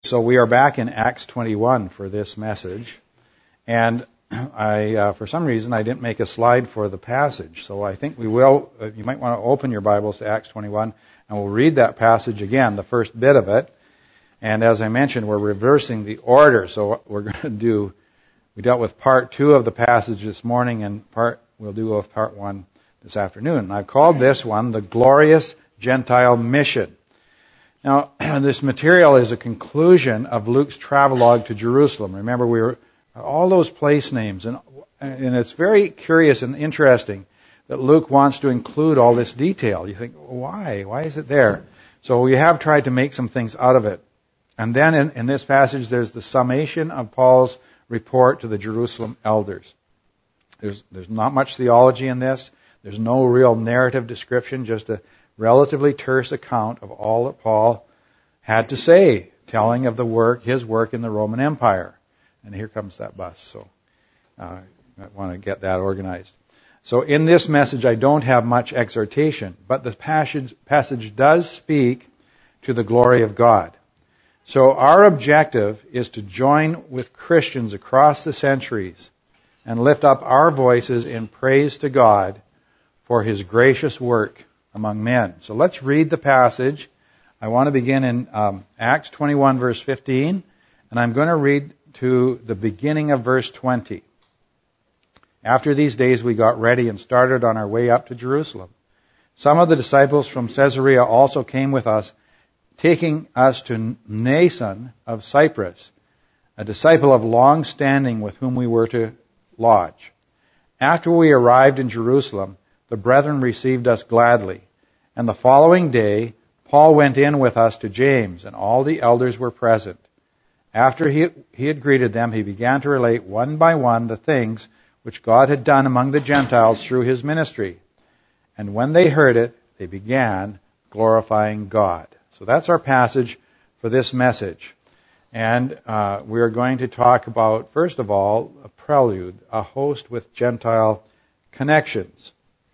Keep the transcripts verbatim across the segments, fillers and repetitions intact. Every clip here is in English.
So we are back in Acts twenty-one for this message. And I, uh, for some reason, I didn't make a slide for the passage. So I think we will, uh, you might want to open your Bibles to Acts twenty-one, and we'll read that passage again, the first bit of it. And as I mentioned, we're reversing the order. So what we're going to do, we dealt with part two of the passage this morning, and part we'll do with part one this afternoon. And I've called this one the Glorious Gentile Mission. Now, this material is a conclusion of Luke's travelogue to Jerusalem. Remember, we were all those place names, and and it's very curious and interesting that Luke wants to include all this detail. You think, why? Why is it there? So we have tried to make some things out of it. And then in, in this passage, there's the summation of Paul's report to the Jerusalem elders. There's there's not much theology in this. There's no real narrative description, just a relatively terse account of all that Paul had to say, telling of the work, his work in the Roman Empire. And here comes that bus, so uh, I want to get that organized. So in this message, I don't have much exhortation, but the passage, passage does speak to the glory of God. So our objective is to join with Christians across the centuries and lift up our voices in praise to God for His gracious work among men. So let's read the passage. I want to begin in um, Acts twenty-one, verse fifteen, and I'm going to read to the beginning of verse twenty. After these days we got ready and started on our way up to Jerusalem. Some of the disciples from Caesarea also came with us, taking us to Mnason of Cyprus, a disciple of long standing with whom we were to lodge. After we arrived in Jerusalem, the brethren received us gladly. And the following day, Paul went in with us to James, and all the elders were present. After he, he had greeted them, he began to relate one by one the things which God had done among the Gentiles through his ministry. And when they heard it, they began glorifying God. So that's our passage for this message. And uh, we are going to talk about, first of all, a prelude, a host with Gentile connections.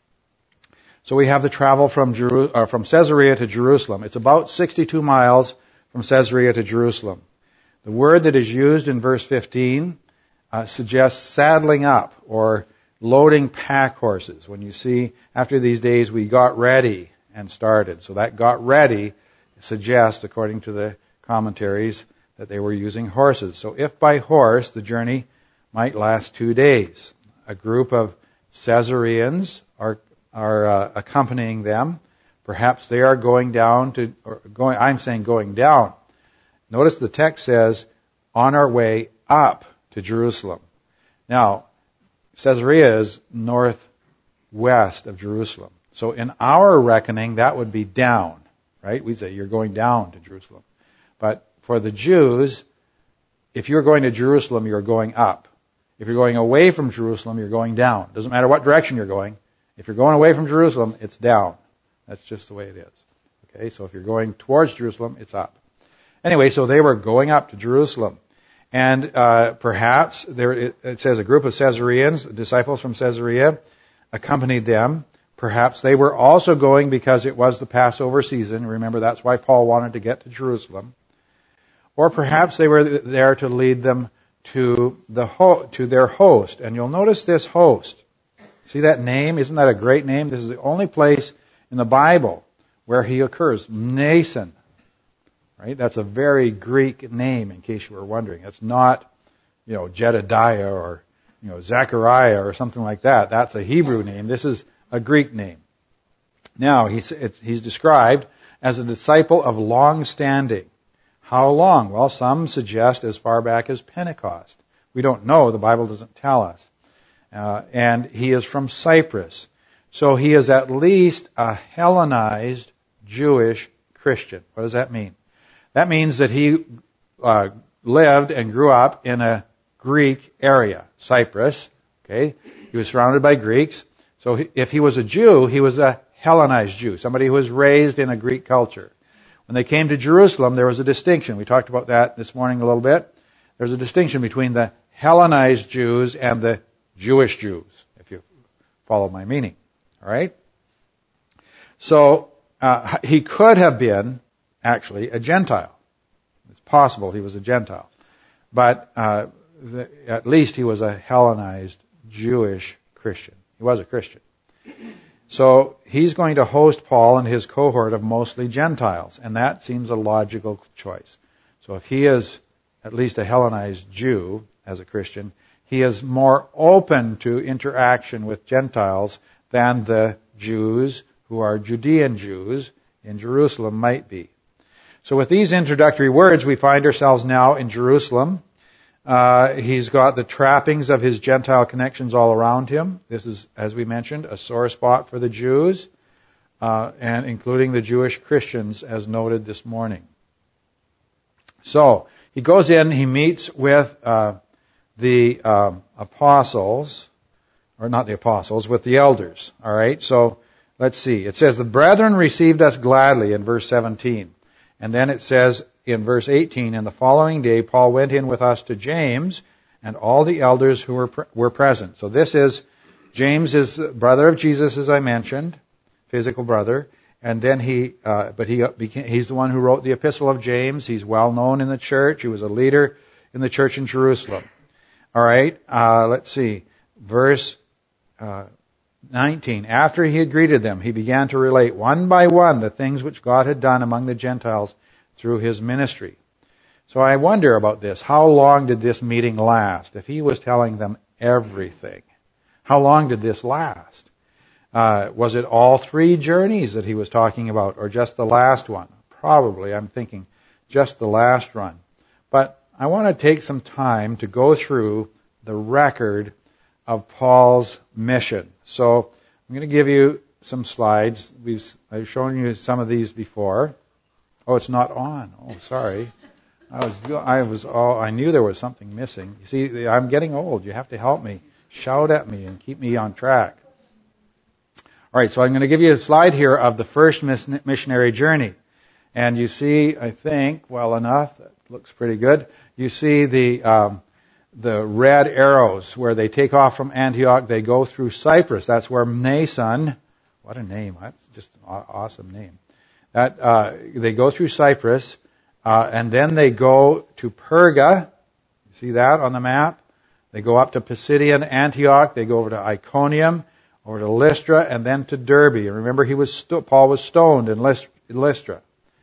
So we have the travel from Jeru- uh, from Caesarea to Jerusalem. It's about sixty-two miles from Caesarea to Jerusalem. The word that is used in verse fifteen uh, suggests saddling up or loading pack horses. When you see, after these days we got ready and started. So that got ready suggests, according to the commentaries, that they were using horses. So if by horse, the journey might last two days. A group of Caesareans are are uh, accompanying them. Perhaps they are going down to, or going, I'm saying going down. Notice the text says, on our way up to Jerusalem. Now, Caesarea is northwest of Jerusalem. So in our reckoning, that would be down, right? We'd say you're going down to Jerusalem. But for the Jews, if you're going to Jerusalem, you're going up. If you're going away from Jerusalem, you're going down. Doesn't matter what direction you're going. If you're going away from Jerusalem, it's down. That's just the way it is. Okay, so if you're going towards Jerusalem, it's up. Anyway, so they were going up to Jerusalem. And uh, perhaps, there it, it says a group of Caesareans, disciples from Caesarea, accompanied them. Perhaps they were also going because it was the Passover season. Remember, that's why Paul wanted to get to Jerusalem. Or perhaps they were there to lead them to the ho- to their host. And you'll notice this host. See that name? Isn't that a great name? This is the only place in the Bible where he occurs. Mnason. Right? That's a very Greek name, in case you were wondering. It's not, you know, Jedediah or, you know, Zechariah or something like that. That's a Hebrew name. This is a Greek name. Now, he's, it's, he's described as a disciple of long standing. How long? Well, some suggest as far back as Pentecost. We don't know. The Bible doesn't tell us. Uh, and he is from Cyprus. So he is at least a Hellenized Jewish Christian. What does that mean? That means that he uh, lived and grew up in a Greek area, Cyprus. Okay, he was surrounded by Greeks. So he, if he was a Jew, he was a Hellenized Jew, somebody who was raised in a Greek culture. When they came to Jerusalem, there was a distinction. We talked about that this morning a little bit. There's a distinction between the Hellenized Jews and the Jewish Jews, if you follow my meaning. All right? So uh, he could have been actually a Gentile. It's possible he was a Gentile. But uh, the, at least he was a Hellenized Jewish Christian. He was a Christian. So he's going to host Paul and his cohort of mostly Gentiles, and that seems a logical choice. So if he is at least a Hellenized Jew as a Christian, he is more open to interaction with Gentiles than the Jews who are Judean Jews in Jerusalem might be. So with these introductory words, we find ourselves now in Jerusalem. Uh, he's got the trappings of his Gentile connections all around him. This is, as we mentioned, a sore spot for the Jews, uh, and including the Jewish Christians, as noted this morning. So he goes in, he meets with uh, the um, apostles, or not the apostles, with the elders. All right, so let's see. It says, the brethren received us gladly in verse seventeen. And then it says in verse eighteen, and the following day Paul went in with us to James and all the elders who were pre- were present. So this is, James is the brother of Jesus, as I mentioned, physical brother. And then he, uh, but he became, he's the one who wrote the Epistle of James. He's well known in the church. He was a leader in the church in Jerusalem. All right, uh, let's see. Verse uh, nineteen. After he had greeted them, he began to relate one by one the things which God had done among the Gentiles through his ministry. So I wonder about this. How long did this meeting last? If he was telling them everything, how long did this last? Uh, was it all three journeys that he was talking about, or just the last one? Probably, I'm thinking, just the last run. But I want to take some time to go through the record of Paul's mission. So I'm going to give you some slides. We've, I've shown you some of these before. Oh, it's not on. Oh, sorry. I was, I was, oh, I knew there was something missing. You see, I'm getting old. You have to help me. Shout at me and keep me on track. All right, so I'm going to give you a slide here of the first missionary journey. And you see, I think, well enough, that looks pretty good. You see the um, the red arrows where they take off from Antioch. They go through Cyprus. That's where Mnason, what a name, that's just an awesome name. That uh, they go through Cyprus, uh, and then they go to Perga. You see that on the map? They go up to Pisidian Antioch. They go over to Iconium, over to Lystra, and then to Derbe. And remember, he was st- Paul was stoned in Lystra.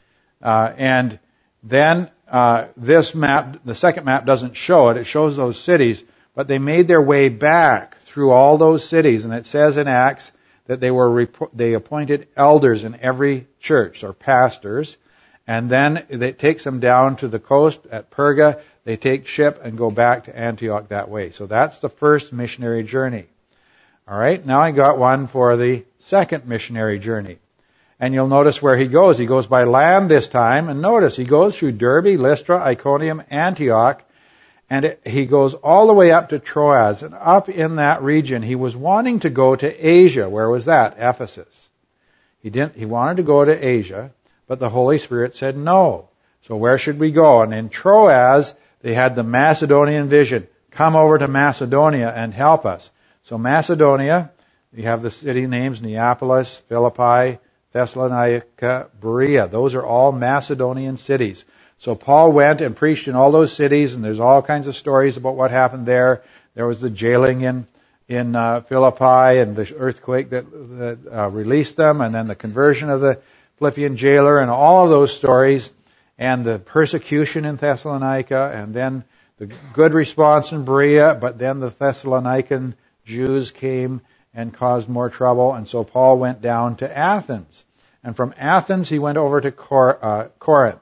Uh, and then uh, this map, the second map doesn't show it. It shows those cities, but they made their way back through all those cities. And it says in Acts that they were rep- they appointed elders in every church, or pastors. And then it takes them down to the coast at Perga. They take ship and go back to Antioch that way. So that's the first missionary journey. All right, now I got one for the second missionary journey. And you'll notice where he goes. He goes by land this time. And notice, he goes through Derbe, Lystra, Iconium, Antioch. And it, he goes all the way up to Troas. And up in that region, he was wanting to go to Asia. Where was that? Ephesus. He didn't. He wanted to go to Asia, but the Holy Spirit said no. So where should we go? And in Troas, they had the Macedonian vision. Come over to Macedonia and help us. So Macedonia, you have the city names, Neapolis, Philippi, Thessalonica, Berea. Those are all Macedonian cities. So Paul went and preached in all those cities, and there's all kinds of stories about what happened there. There was the jailing in in uh, Philippi, and the earthquake that, that uh, released them, and then the conversion of the Philippian jailer, and all of those stories, and the persecution in Thessalonica, and then the good response in Berea, but then the Thessalonican Jews came and caused more trouble, and so Paul went down to Athens. And from Athens, he went over to Cor- uh, Corinth.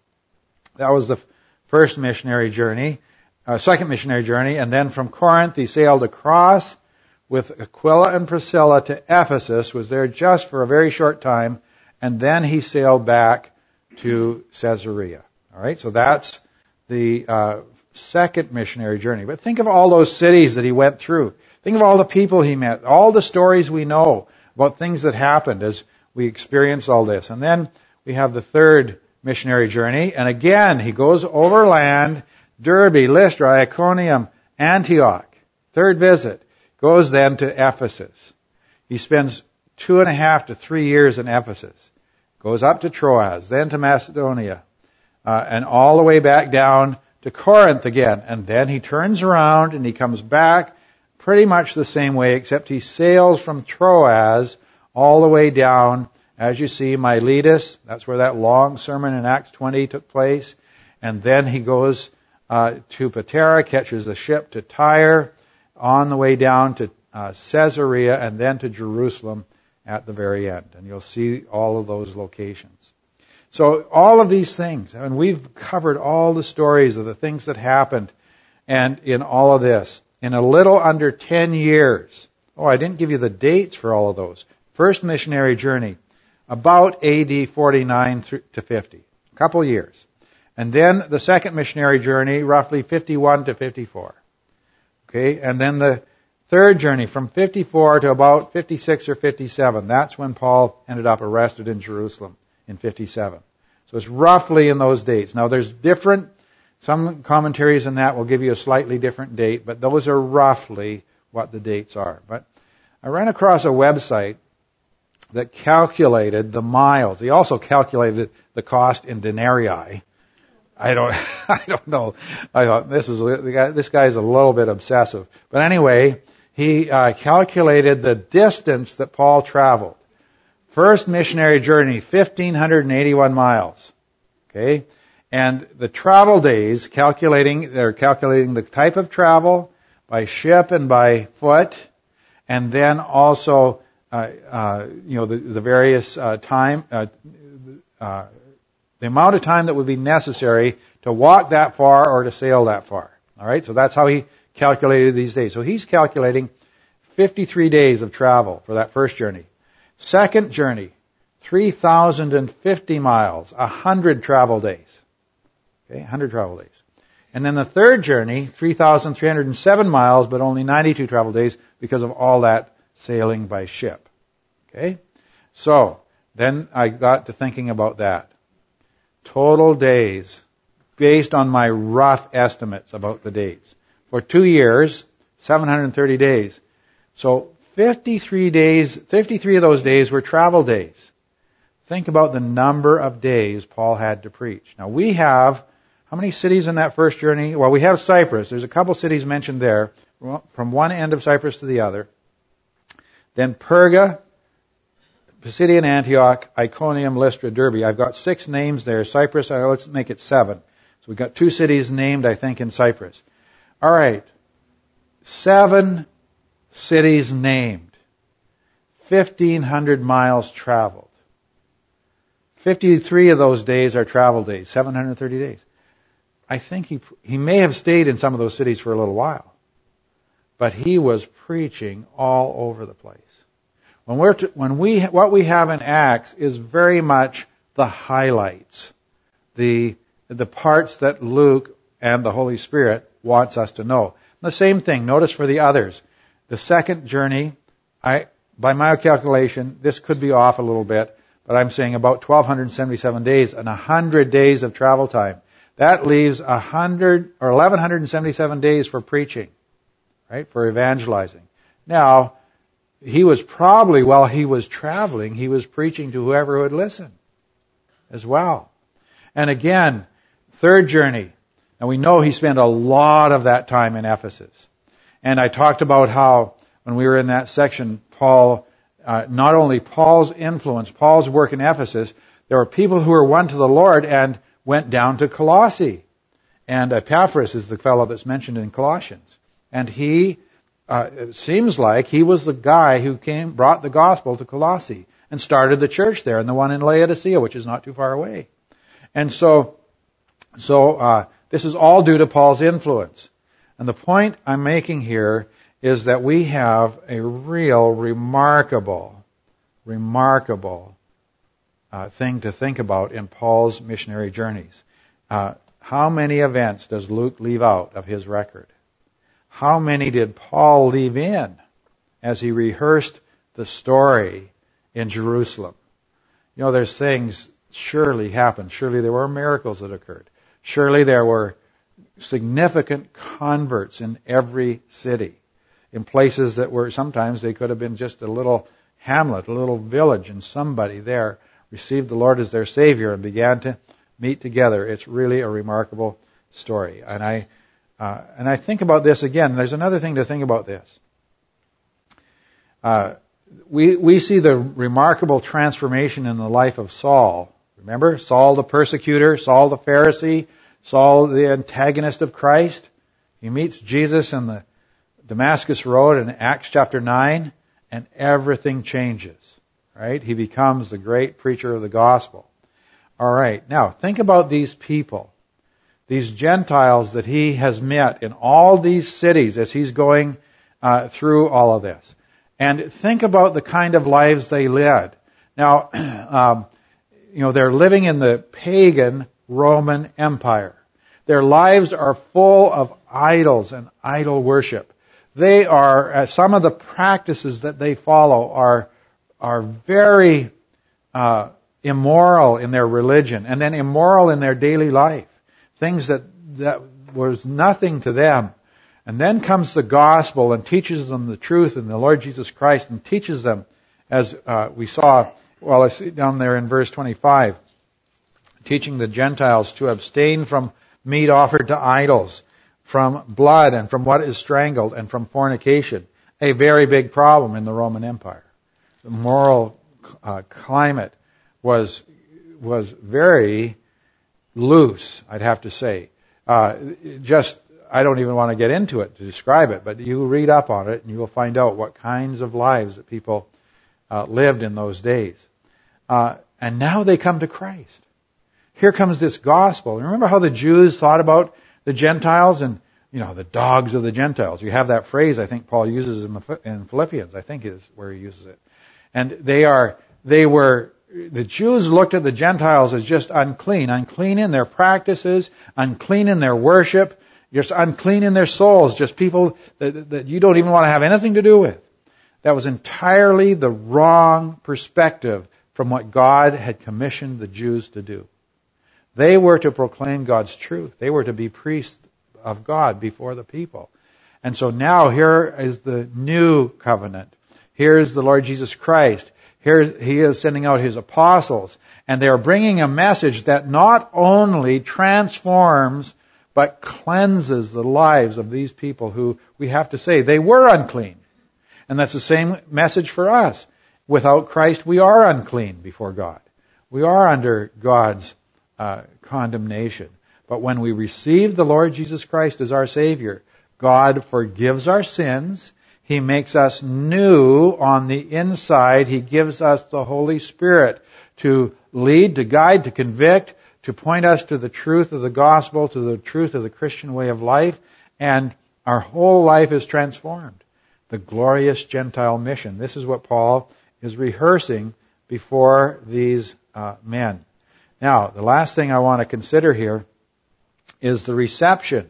That was the f- first missionary journey, uh, second missionary journey, and then from Corinth, he sailed across with Aquila and Priscilla to Ephesus, was there just for a very short time, and then he sailed back to Caesarea. All right, so that's the uh, second missionary journey. But think of all those cities that he went through. Think of all the people he met, all the stories we know about things that happened as we experienced all this. And then we have the third missionary journey. And again, he goes overland, Derbe, Lystra, Iconium, Antioch. Third visit. Goes then to Ephesus. He spends two and a half to three years in Ephesus. Goes up to Troas, then to Macedonia, uh, and all the way back down to Corinth again. And then he turns around and he comes back pretty much the same way, except he sails from Troas all the way down, as you see, Miletus. That's where that long sermon in Acts twenty took place. And then he goes uh, to Patara, catches a ship to Tyre, on the way down to uh, Caesarea, and then to Jerusalem at the very end. And you'll see all of those locations. So all of these things, and we've covered all the stories of the things that happened, and in all of this, in a little under ten years. Oh, I didn't give you the dates for all of those. First missionary journey, about A D forty-nine to fifty, a couple years. And then the second missionary journey, roughly fifty-one to fifty-four. Okay, and then the third journey from fifty-four to about fifty-six or fifty-seven. That's when Paul ended up arrested in Jerusalem in fifty-seven. So it's roughly in those dates. Now there's different, some commentaries in that will give you a slightly different date, but those are roughly what the dates are. But I ran across a website that calculated the miles. He also calculated the cost in denarii. I don't, I don't know. I thought this is the guy. This guy is a little bit obsessive. But anyway, he uh, calculated the distance that Paul traveled. First missionary journey, fifteen eighty-one miles. Okay, and the travel days, calculating, they're calculating the type of travel by ship and by foot, and then also, uh, uh, you know, the, the various uh, time. Uh, uh, The amount of time that would be necessary to walk that far or to sail that far. All right, so that's how he calculated these days. So he's calculating fifty-three days of travel for that first journey. Second journey, three thousand fifty miles, one hundred travel days. Okay, one hundred travel days. And then the third journey, three thousand three hundred seven miles, but only ninety-two travel days because of all that sailing by ship. Okay, so then I got to thinking about that. Total days, based on my rough estimates about the dates. For two years, seven hundred thirty days. So fifty-three days, fifty-three of those days were travel days. Think about the number of days Paul had to preach. Now we have, how many cities in that first journey? Well, we have Cyprus. There's a couple cities mentioned there, from one end of Cyprus to the other. Then Perga, Pisidian Antioch, Iconium, Lystra, Derbe. I've got six names there. Cyprus, uh, let's make it seven. So we've got two cities named, I think, in Cyprus. All right. Seven cities named. fifteen hundred miles traveled. fifty-three of those days are travel days, seven hundred thirty days. I think he he may have stayed in some of those cities for a little while. But he was preaching all over the place. When we're to, when we what we have in Acts is very much the highlights, the the parts that Luke and the Holy Spirit wants us to know. The same thing. Notice for the others, the second journey. I by my calculation, this could be off a little bit, but I'm saying about twelve seventy-seven days and one hundred days of travel time. That leaves one hundred or eleven seventy-seven days for preaching, right? For evangelizing. Now, he was probably, while he was traveling, he was preaching to whoever would listen as well. And again, third journey. And we know he spent a lot of that time in Ephesus. And I talked about how, when we were in that section, Paul, uh, not only Paul's influence, Paul's work in Ephesus, there were people who were won to the Lord and went down to Colossae. And Epaphras is the fellow that's mentioned in Colossians. And he Uh, it seems like he was the guy who came, brought the gospel to Colossae and started the church there, and the one in Laodicea, which is not too far away. And so, so uh, this is all due to Paul's influence. And the point I'm making here is that we have a real, remarkable, remarkable uh, thing to think about in Paul's missionary journeys. Uh, how many events does Luke leave out of his record? How many did Paul leave in as he rehearsed the story in Jerusalem? You know, there's things surely happened. Surely there were miracles that occurred. Surely there were significant converts in every city, in places that were, sometimes they could have been just a little hamlet, a little village, and somebody there received the Lord as their Savior and began to meet together. It's really a remarkable story. And I uh, and I think about this again. There's another thing to think about this. Uh, we we see the remarkable transformation in the life of Saul. Remember, Saul the persecutor, Saul the Pharisee, Saul the antagonist of Christ. He meets Jesus in the Damascus Road in Acts chapter nine, and everything changes. Right? He becomes the great preacher of the gospel. All right. Now, think about these people, these Gentiles that he has met in all these cities as he's going uh, through all of this. And think about the kind of lives they led. Now, um, you know, they're living in the pagan Roman Empire. Their lives are full of idols and idol worship. They are, uh, some of the practices that they follow are are very uh, immoral in their religion, and then immoral in their daily life. Things that, that was nothing to them. And then comes the gospel and teaches them the truth in the Lord Jesus Christ, and teaches them, as uh, we saw, well, I see down there in verse twenty-five, teaching the Gentiles to abstain from meat offered to idols, from blood and from what is strangled, and from fornication. A very big problem in the Roman Empire. The moral uh, climate was was very loose, I'd have to say. Uh, just, I don't even want to get into it to describe it, but you read up on it and you will find out what kinds of lives that people uh, lived in those days. Uh, and now they come to Christ. Here comes this gospel. Remember how the Jews thought about the Gentiles and, you know, the dogs of the Gentiles. You have that phrase I think Paul uses in the in Philippians, I think is where he uses it. And they are, they were, the Jews looked at the Gentiles as just unclean, unclean in their practices, unclean in their worship, just unclean in their souls, just people that, that you don't even want to have anything to do with. That was entirely the wrong perspective from what God had commissioned the Jews to do. They were to proclaim God's truth. They were to be priests of God before the people. And so now here is the new covenant. Here's the Lord Jesus Christ. Here he is sending out his apostles. And they are bringing a message that not only transforms, but cleanses the lives of these people who, we have to say, they were unclean. And that's the same message for us. Without Christ, we are unclean before God. We are under God's uh, condemnation. But when we receive the Lord Jesus Christ as our Savior, God forgives our sins. He makes us new on the inside. He gives us the Holy Spirit to lead, to guide, to convict, to point us to the truth of the gospel, to the truth of the Christian way of life. And our whole life is transformed. The glorious Gentile mission. This is what Paul is rehearsing before these uh, men. Now, the last thing I want to consider here is the reception.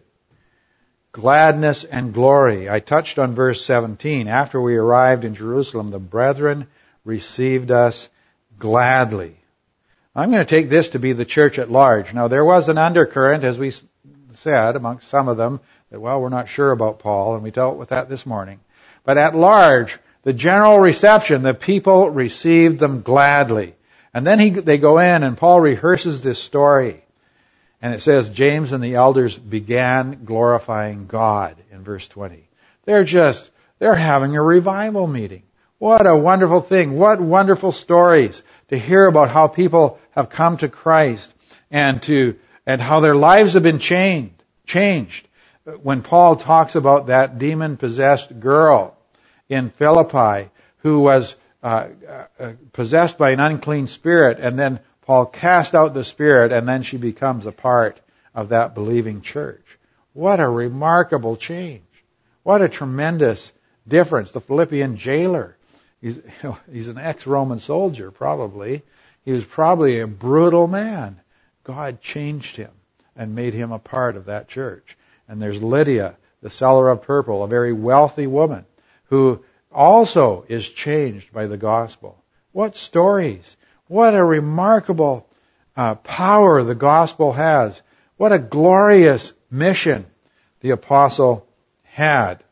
Gladness and glory. I touched on verse seventeen. After we arrived in Jerusalem, the brethren received us gladly. I'm going to take this to be the church at large. Now, there was an undercurrent, as we said, amongst some of them, that, well, we're not sure about Paul, and we dealt with that this morning. But at large, the general reception, the people received them gladly. And then he, they go in, and Paul rehearses this story. And it says, James and the elders began glorifying God in verse twenty. They're just, they're having a revival meeting. What a wonderful thing. What wonderful stories to hear about how people have come to Christ and to, and how their lives have been changed, changed. When Paul talks about that demon-possessed girl in Philippi who was uh, uh, possessed by an unclean spirit, and then Paul cast out the spirit, and then she becomes a part of that believing church. What a remarkable change. What a tremendous difference. The Philippian jailer, he's, you know, he's an ex-Roman soldier probably. He was probably a brutal man. God changed him and made him a part of that church. And there's Lydia, the seller of purple, a very wealthy woman who also is changed by the gospel. What stories! What a remarkable uh, power the gospel has. What a glorious mission the apostle had.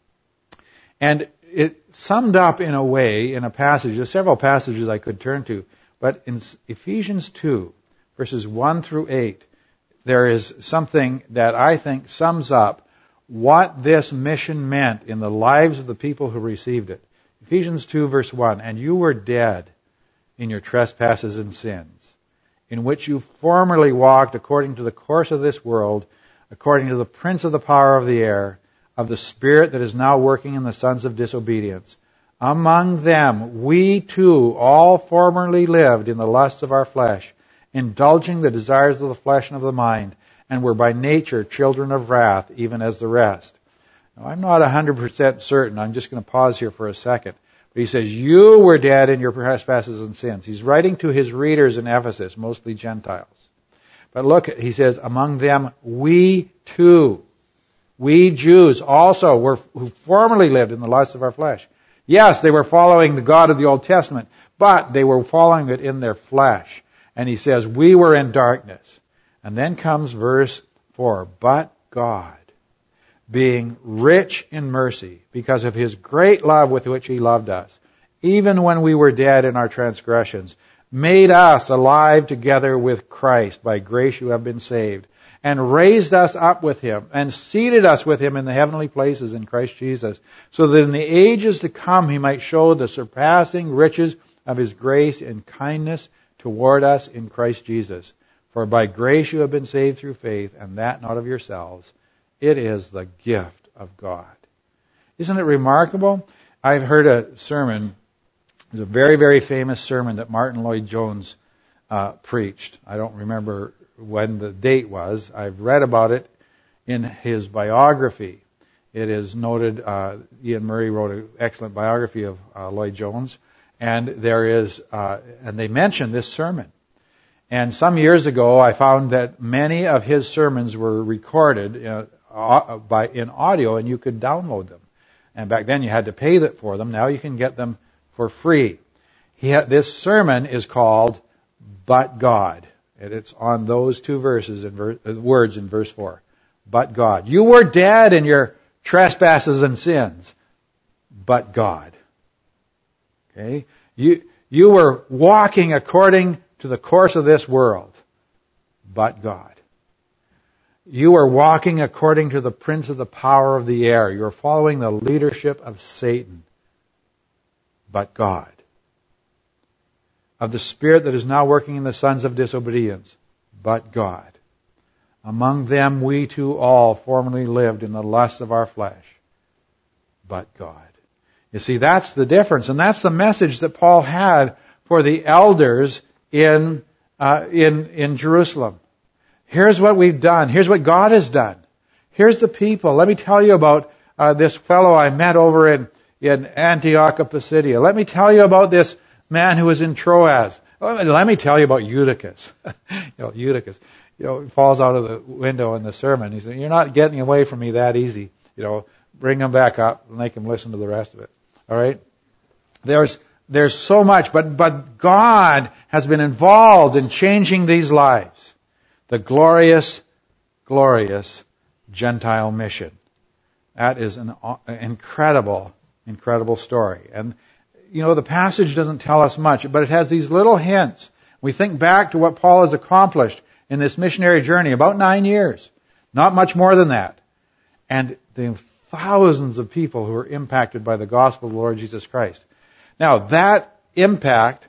And it summed up in a way in a passage. There's several passages I could turn to. But in Ephesians two, verses one through eight, there is something that I think sums up what this mission meant in the lives of the people who received it. Ephesians two, verse one, "And you were dead in your trespasses and sins, in which you formerly walked according to the course of this world, according to the prince of the power of the air, of the spirit that is now working in the sons of disobedience. Among them we too all formerly lived in the lusts of our flesh, indulging the desires of the flesh and of the mind, and were by nature children of wrath, even as the rest." Now, I'm not one hundred percent certain. I'm just going to pause here for a second. But he says, you were dead in your trespasses and sins. He's writing to his readers in Ephesus, mostly Gentiles. But look, he says, among them we too, we Jews also, were who formerly lived in the lusts of our flesh. Yes, they were following the God of the Old Testament, but they were following it in their flesh. And he says, we were in darkness. And then comes verse four, "But God, being rich in mercy, because of his great love with which he loved us, even when we were dead in our transgressions, made us alive together with Christ. By grace you have been saved, and raised us up with him, and seated us with him in the heavenly places in Christ Jesus, so that in the ages to come he might show the surpassing riches of his grace and kindness toward us in Christ Jesus. For by grace you have been saved through faith, and that not of yourselves. It is the gift of God." Isn't it remarkable? I've heard a sermon, it was a very, very famous sermon that Martin Lloyd-Jones uh, preached. I don't remember when the date was. I've read about it in his biography. It is noted, uh, Ian Murray wrote an excellent biography of uh, Lloyd-Jones, and there is, uh, and they mention this sermon. And some years ago, I found that many of his sermons were recorded uh, by in audio, and you could download them. And back then, you had to pay that for them. Now you can get them for free. He had, this sermon is called "But God," and it's on those two verses and ver, uh, words in verse four. But God, you were dead in your trespasses and sins, but God. Okay, you you were walking according to the course of this world, but God. You were walking according to the prince of the power of the air. You were following the leadership of Satan, but God. Of the spirit that is now working in the sons of disobedience, but God. Among them we too all formerly lived in the lusts of our flesh, but God. You see, that's the difference, and that's the message that Paul had for the elders in uh, in in Jerusalem. Here's what we've done. Here's what God has done. Here's the people. Let me tell you about uh, this fellow I met over in in Antioch of Pisidia. Let me tell you about this man who was in Troas. Let me tell you about Eutychus. you know, Eutychus. You know, falls out of the window in the sermon. He said, "You're not getting away from me that easy. You know, bring him back up and make him listen to the rest of it." All right. There's There's so much, but, but God has been involved in changing these lives. The glorious, glorious Gentile mission. That is an incredible, incredible story. And, you know, the passage doesn't tell us much, but it has these little hints. We think back to what Paul has accomplished in this missionary journey, about nine years. Not much more than that. And the thousands of people who are impacted by the gospel of the Lord Jesus Christ. Now, that impact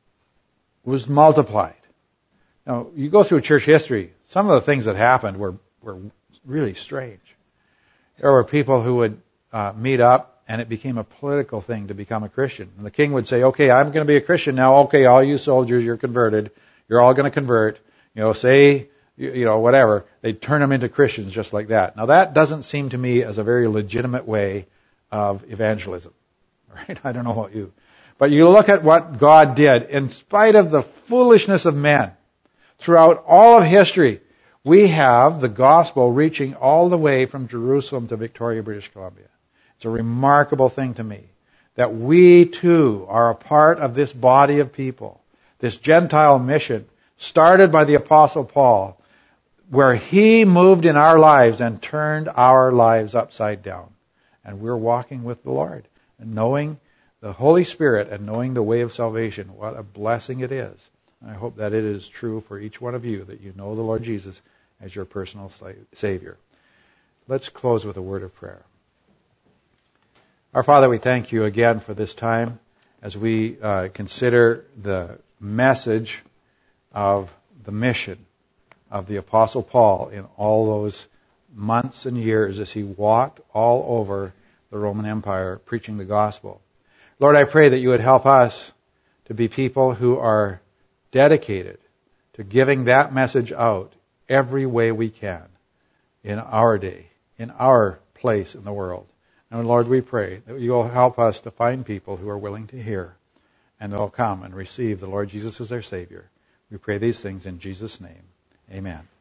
was multiplied. Now, you go through church history, some of the things that happened were, were really strange. There were people who would uh, meet up, and it became a political thing to become a Christian. And the king would say, "Okay, I'm going to be a Christian now. Okay, all you soldiers, you're converted. You're all going to convert. You know, say, you, you know, whatever." They'd turn them into Christians just like that. Now, that doesn't seem to me as a very legitimate way of evangelism. Right? I don't know about you. But you look at what God did. In spite of the foolishness of men, throughout all of history, we have the gospel reaching all the way from Jerusalem to Victoria, British Columbia. It's a remarkable thing to me that we too are a part of this body of people, this Gentile mission started by the Apostle Paul, where he moved in our lives and turned our lives upside down. And we're walking with the Lord and knowing the Holy Spirit and knowing the way of salvation. What a blessing it is. And I hope that it is true for each one of you, that you know the Lord Jesus as your personal Savior. Let's close with a word of prayer. Our Father, we thank you again for this time as we uh, consider the message of the mission of the Apostle Paul in all those months and years as he walked all over the Roman Empire preaching the gospel. Lord, I pray that you would help us to be people who are dedicated to giving that message out every way we can in our day, in our place in the world. And Lord, we pray that you will help us to find people who are willing to hear and they'll come and receive the Lord Jesus as their Savior. We pray these things in Jesus' name. Amen.